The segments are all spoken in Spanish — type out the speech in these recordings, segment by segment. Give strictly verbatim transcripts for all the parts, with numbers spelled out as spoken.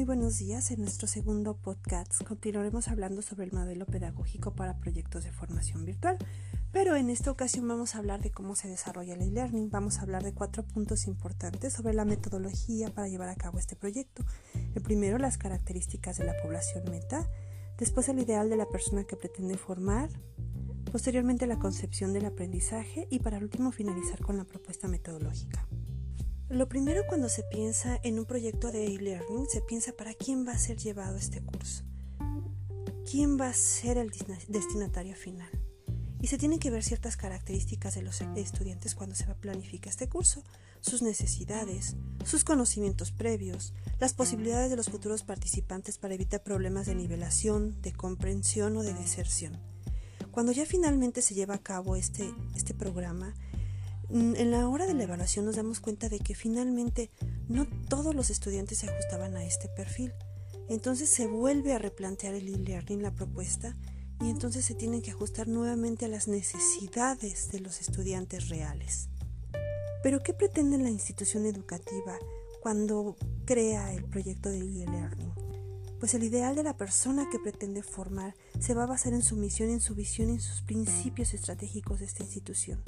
muy buenos días. En nuestro segundo podcast continuaremos hablando sobre el modelo pedagógico para proyectos de formación virtual, pero en esta ocasión vamos a hablar de cómo se desarrolla el e-learning. Vamos a hablar de cuatro puntos importantes sobre la metodología para llevar a cabo este proyecto. El primero, las características de la población meta, después el ideal de la persona que pretende formar, posteriormente la concepción del aprendizaje y para último finalizar con la propuesta metodológica. Lo primero, cuando se piensa en un proyecto de e-learning, se piensa para quién va a ser llevado este curso, quién va a ser el destinatario final. Y se tienen que ver ciertas características de los estudiantes cuando se va a planificar este curso, sus necesidades, sus conocimientos previos, las posibilidades de los futuros participantes para evitar problemas de nivelación, de comprensión o de deserción. Cuando ya finalmente se lleva a cabo este, este programa, en la hora de la evaluación nos damos cuenta de que finalmente no todos los estudiantes se ajustaban a este perfil. Entonces se vuelve a replantear el e-learning, la propuesta, y entonces se tienen que ajustar nuevamente a las necesidades de los estudiantes reales. ¿Pero qué pretende la institución educativa cuando crea el proyecto de e-learning? Pues el ideal de la persona que pretende formar se va a basar en su misión, en su visión y en sus principios estratégicos de esta institución.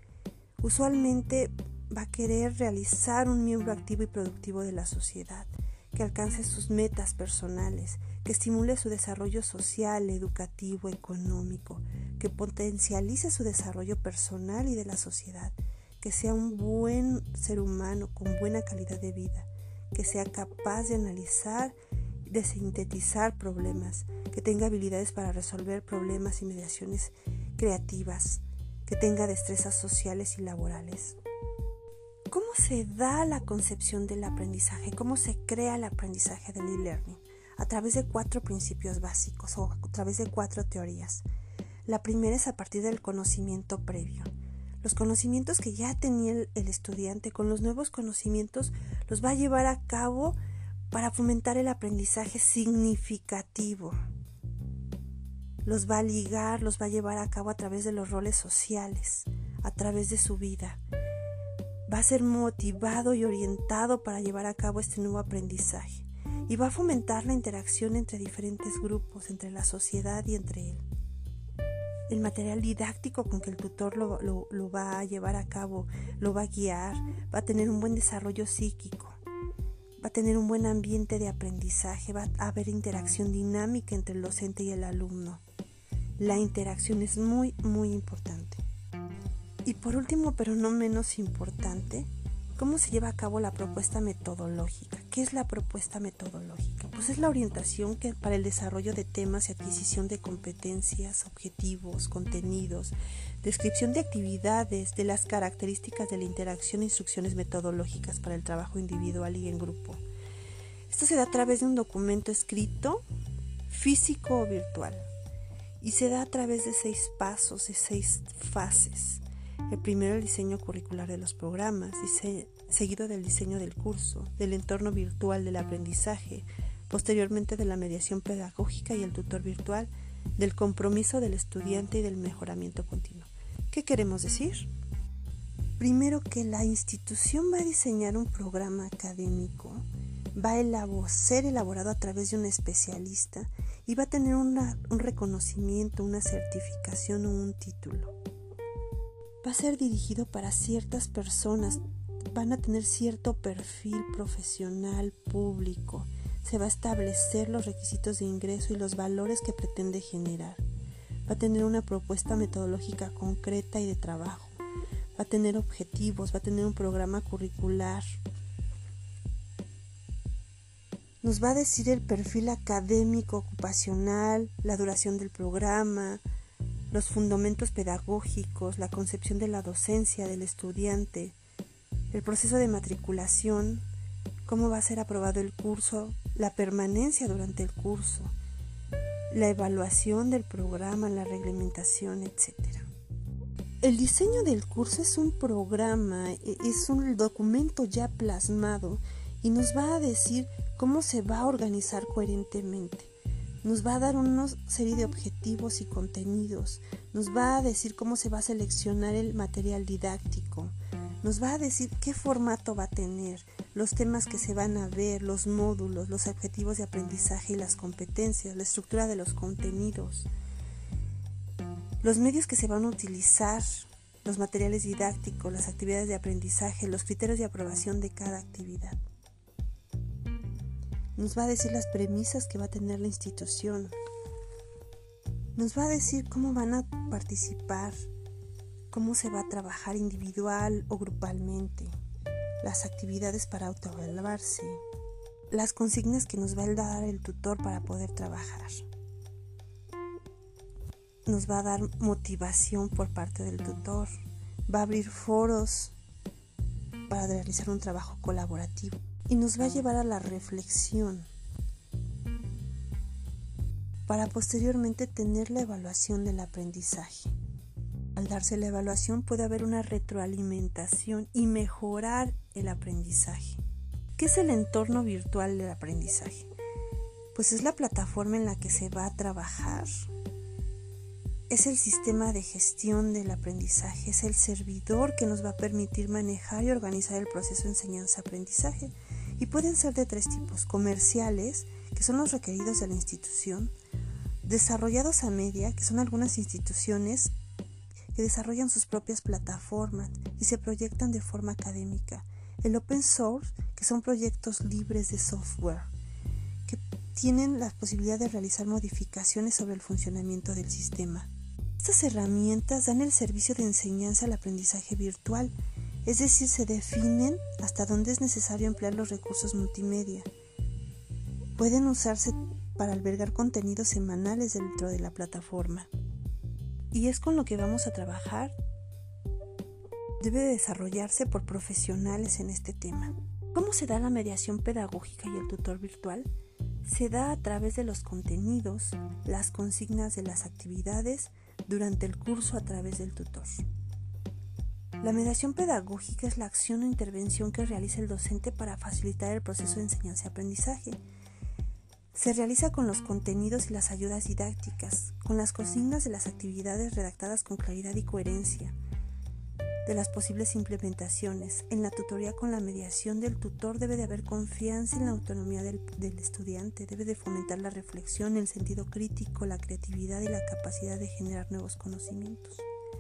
Usualmente va a querer realizar un miembro activo y productivo de la sociedad, que alcance sus metas personales, que estimule su desarrollo social, educativo, económico, que potencialice su desarrollo personal y de la sociedad, que sea un buen ser humano con buena calidad de vida, que sea capaz de analizar, de sintetizar problemas, que tenga habilidades para resolver problemas y mediaciones creativas, que tenga destrezas sociales y laborales. ¿Cómo se da la concepción del aprendizaje? ¿Cómo se crea el aprendizaje del e-learning? A través de cuatro principios básicos o a través de cuatro teorías. La primera es a partir del conocimiento previo. Los conocimientos que ya tenía el, el estudiante, con los nuevos conocimientos, los va a llevar a cabo para fomentar el aprendizaje significativo. Los va a ligar, los va a llevar a cabo a través de los roles sociales, a través de su vida. Va a ser motivado y orientado para llevar a cabo este nuevo aprendizaje y va a fomentar la interacción entre diferentes grupos, entre la sociedad y entre él. El material didáctico con que el tutor lo, lo, lo va a llevar a cabo, lo va a guiar, va a tener un buen desarrollo psíquico, va a tener un buen ambiente de aprendizaje, va a haber interacción dinámica entre el docente y el alumno. La interacción es muy, muy importante. Y por último, pero no menos importante, ¿cómo se lleva a cabo la propuesta metodológica? ¿Qué es la propuesta metodológica? Pues es la orientación que, para el desarrollo de temas y adquisición de competencias, objetivos, contenidos, descripción de actividades, de las características de la interacción e instrucciones metodológicas para el trabajo individual y en grupo. Esto se da a través de un documento escrito, físico o virtual. Y se da a través de seis pasos, de seis fases. El primero, el diseño curricular de los programas, dice, seguido del diseño del curso, del entorno virtual del aprendizaje, posteriormente de la mediación pedagógica y el tutor virtual, del compromiso del estudiante y del mejoramiento continuo. ¿Qué queremos decir? Primero, que la institución va a diseñar un programa académico, va a elabor- ser elaborado a través de un especialista y va a tener una, un reconocimiento, una certificación o un título. Va a ser dirigido para ciertas personas, van a tener cierto perfil profesional, público. Se va a establecer los requisitos de ingreso y los valores que pretende generar. Va a tener una propuesta metodológica concreta y de trabajo. Va a tener objetivos, va a tener un programa curricular. Nos va a decir el perfil académico, ocupacional, la duración del programa, los fundamentos pedagógicos, la concepción de la docencia del estudiante, el proceso de matriculación, cómo va a ser aprobado el curso, la permanencia durante el curso, la evaluación del programa, la reglamentación, etcétera. El diseño del curso es un programa, es un documento ya plasmado y nos va a decir cómo se va a organizar coherentemente. Nos va a dar una serie de objetivos y contenidos. Nos va a decir cómo se va a seleccionar el material didáctico. Nos va a decir qué formato va a tener, los temas que se van a ver, los módulos, los objetivos de aprendizaje y las competencias, la estructura de los contenidos, los medios que se van a utilizar, los materiales didácticos, las actividades de aprendizaje, los criterios de aprobación de cada actividad. Nos va a decir las premisas que va a tener la institución. Nos va a decir cómo van a participar, cómo se va a trabajar individual o grupalmente, las actividades para autoevaluarse, las consignas que nos va a dar el tutor para poder trabajar. Nos va a dar motivación por parte del tutor, va a abrir foros para realizar un trabajo colaborativo y nos va a llevar a la reflexión para posteriormente tener la evaluación del aprendizaje. Al darse la evaluación puede haber una retroalimentación y mejorar el aprendizaje. ¿Qué es el entorno virtual del aprendizaje? Pues es la plataforma en la que se va a trabajar. Es el sistema de gestión del aprendizaje, es el servidor que nos va a permitir manejar y organizar el proceso de enseñanza-aprendizaje. Y pueden ser de tres tipos: comerciales, que son los requeridos de la institución; desarrollados a medida, que son algunas instituciones que desarrollan sus propias plataformas y se proyectan de forma académica; el open source, que son proyectos libres de software, que tienen la posibilidad de realizar modificaciones sobre el funcionamiento del sistema. Estas herramientas dan el servicio de enseñanza al aprendizaje virtual, es decir, se definen hasta dónde es necesario emplear los recursos multimedia. Pueden usarse para albergar contenidos semanales dentro de la plataforma. Y es con lo que vamos a trabajar. Debe de desarrollarse por profesionales en este tema. ¿Cómo se da la mediación pedagógica y el tutor virtual? Se da a través de los contenidos, las consignas de las actividades durante el curso a través del tutor. La mediación pedagógica es la acción o intervención que realiza el docente para facilitar el proceso de enseñanza y aprendizaje. Se realiza con los contenidos y las ayudas didácticas, con las consignas de las actividades redactadas con claridad y coherencia, de las posibles implementaciones. En la tutoría con la mediación del tutor debe de haber confianza en la autonomía del, del estudiante, debe de fomentar la reflexión, el sentido crítico, la creatividad y la capacidad de generar nuevos conocimientos.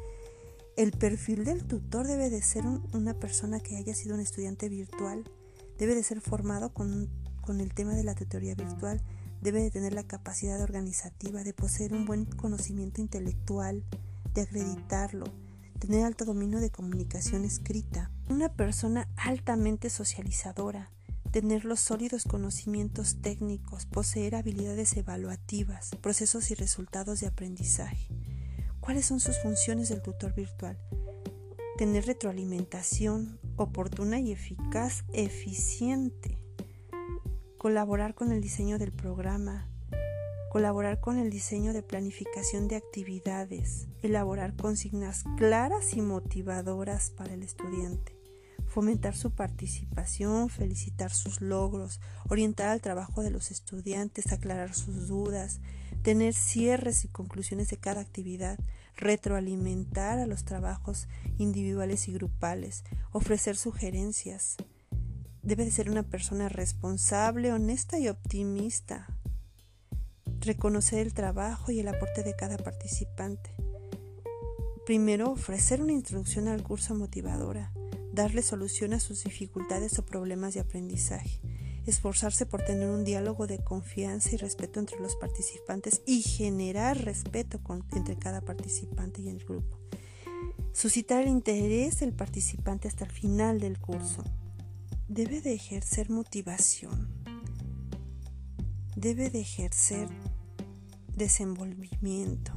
El perfil del tutor debe de ser un, una persona que haya sido un estudiante virtual, debe de ser formado con, con el tema de la tutoría virtual, debe de tener la capacidad organizativa, de poseer un buen conocimiento intelectual, de acreditarlo, tener alto dominio de comunicación escrita, una persona altamente socializadora, tener los sólidos conocimientos técnicos, poseer habilidades evaluativas, procesos y resultados de aprendizaje. ¿Cuáles son sus funciones del tutor virtual? Tener retroalimentación oportuna y eficaz, eficiente. Colaborar con el diseño del programa. Colaborar con el diseño de planificación de actividades. Elaborar consignas claras y motivadoras para el estudiante. Fomentar su participación, felicitar sus logros, orientar al trabajo de los estudiantes, aclarar sus dudas, tener cierres y conclusiones de cada actividad, retroalimentar a los trabajos individuales y grupales, ofrecer sugerencias. Debe de ser una persona responsable, honesta y optimista. Reconocer el trabajo y el aporte de cada participante. Primero, ofrecer una introducción al curso motivadora, darle solución a sus dificultades o problemas de aprendizaje, esforzarse por tener un diálogo de confianza y respeto entre los participantes y generar respeto con, entre cada participante y el grupo. Suscitar el interés del participante hasta el final del curso. Debe de ejercer motivación. Debe de ejercer desenvolvimiento.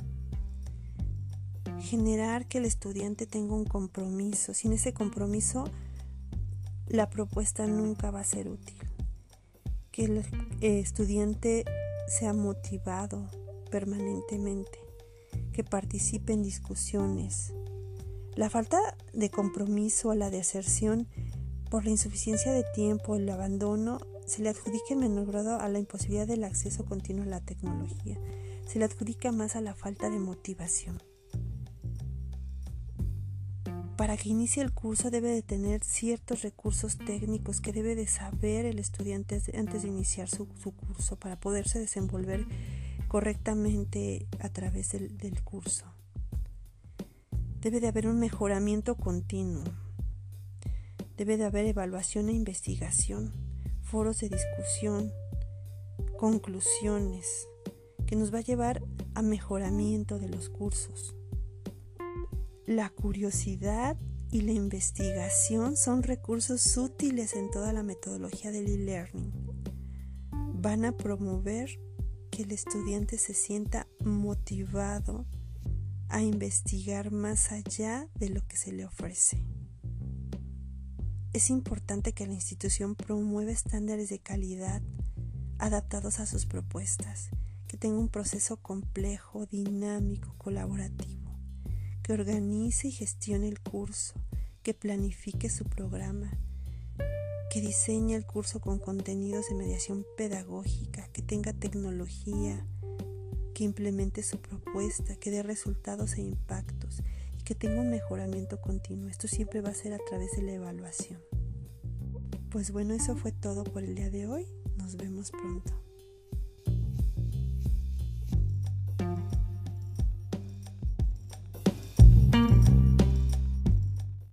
Generar que el estudiante tenga un compromiso. Sin ese compromiso, la propuesta nunca va a ser útil. Que el estudiante sea motivado permanentemente, que participe en discusiones. La falta de compromiso o la deserción por la insuficiencia de tiempo, el abandono, se le adjudica en menor grado a la imposibilidad del acceso continuo a la tecnología. Se le adjudica más a la falta de motivación. para que inicie el curso debe de tener ciertos recursos técnicos que debe de saber el estudiante antes de iniciar su, su curso para poderse desenvolver correctamente a través del, del curso. Debe de haber un mejoramiento continuo. Debe de haber evaluación e investigación, foros de discusión, conclusiones, que nos va a llevar a mejoramiento de los cursos. La curiosidad y la investigación son recursos útiles en toda la metodología del e-learning. Van a promover que el estudiante se sienta motivado a investigar más allá de lo que se le ofrece. Es importante que la institución promueva estándares de calidad adaptados a sus propuestas, que tenga un proceso complejo, dinámico, colaborativo, que organice y gestione el curso, que planifique su programa, que diseñe el curso con contenidos de mediación pedagógica, que tenga tecnología, que implemente su propuesta, que dé resultados e impactos y que tenga un mejoramiento continuo. Esto siempre va a ser a través de la evaluación. Pues bueno, eso fue todo por el día de hoy. Nos vemos pronto.